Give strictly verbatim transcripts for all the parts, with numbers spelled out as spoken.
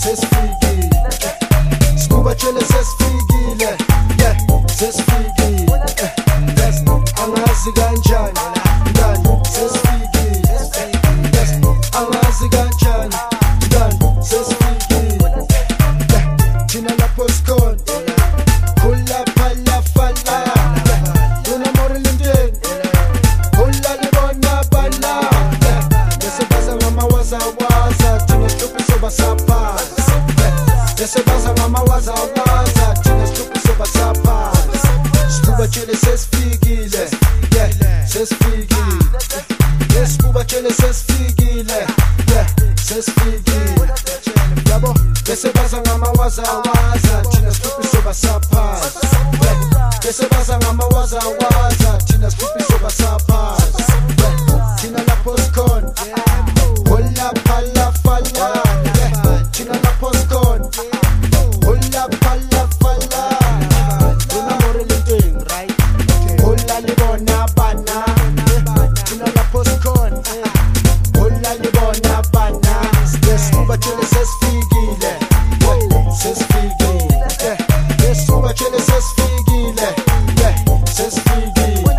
sesifikile, sikubatshele sesifikile, yeah, sesifikile, yes, angazi kanjani, ngani, sesifikile, yes, angazi kanjani, ngani, sesifikile, yeah, thina lapho sikhona, khula phala fala, una more linteni, khula libona bala, bese baza ngamawaza waza, thina sihluphi soba saphansi, bese baza ngamawaza waza, thina sihluphi soba saphansi, sikubatshele sesifikile, yeah, sesifikile, yes, sikubatshele sesifikile, yeah, sesifikile, yabo, bese baza ngamawaza waza, thina sihluphi soba saphansi, bese baza ngamawaza waza, thina sihluphi soba saphansi, thina lapho sikhona, hola phala fala, thina lapho sikhona, hola phala fala, una more linteni, hola libona bana, thina lapho sikhona, hola libona bana, yes, sikubatshele sesifikile, sesifikile, yes, sikubatshele sesifikile, yeah, sesifikile,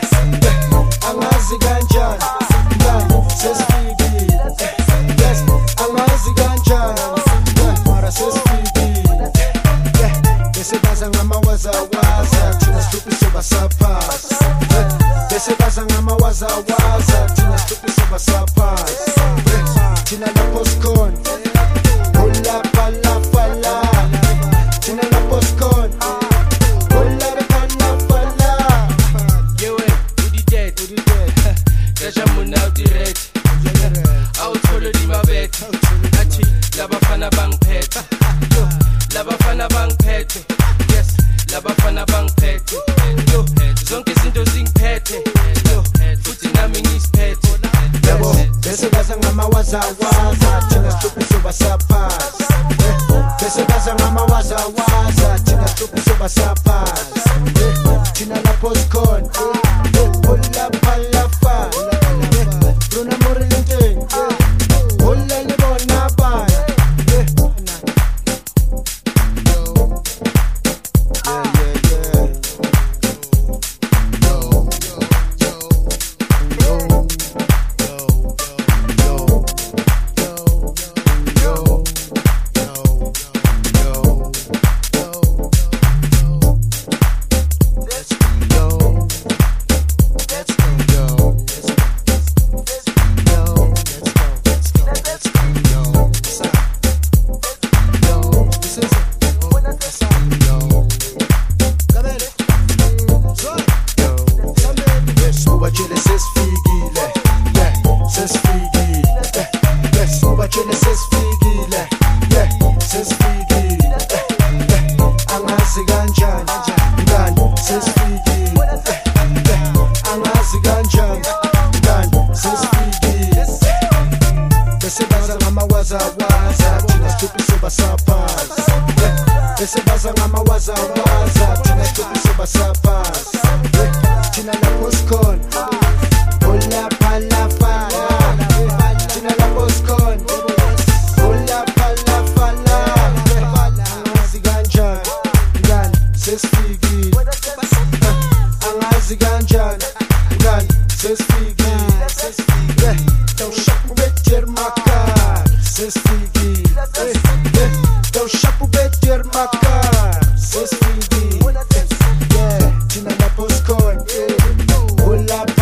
angazi kanjani, ngani, sesifikile, yes, angazi kanjani, mara sesifikile, bese baza ngamawaza waza, thina sihluphi soba saphansi, bese baza ngamawaza waza, thina sihluphi soba saphansi, thina lapho sikhona, hola phala fala, thina lapho sikhona, hola phala fala, yewe udidede gasha muna udirete awuthole limabethe athi labafana bangiphethe yo labafana bangiphethe yes labafana bangiphethe yo zonke izinto zingiphethe yo futhi nami ngisiphethe yabo, bese baza ngamawaza waza, thina sihluphi soba saphansi, bese baza ngamawaza waza, thina sihluphi soba saphansi, thina lapho sikhona, hola phala fala, una more linteni, hola libona bana, yeah, yeah, yeah. Sikubatshele sesifikile, yeah, sesifikile, yes, sikubatshele sesifikile, yeah, sesifikile, angazi kanjani, ngani, sesifikile, angazi kanjani, ngani, sesifikile, bese baza ngamawaza waza, thina sihluphi soba saphansi, bese baza ngamawaza waza, thina sihluphi soba saphansi, thina lapho sikhona, hola phala fala, thina lapho sikhona, hola phala fala, angazi kanjani, ngani, sesifikile, angazi kanjani, ngani, sesifikile, tawushapu beter makar, sesifikile, tawushapu beter makar, sesifikile, thina lapho sikhona, hola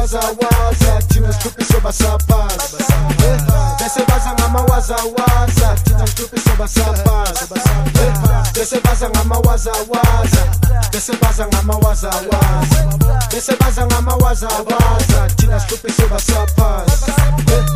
ngamawazawaza thina sihluphi sobasaphasi bese baza ngamawazawaza thina sihluphi sobasaphasi bese baza ngamawazawaza bese baza ngamawazawaza bese baza ngamawazawaza thina sihluphi sobasaphasi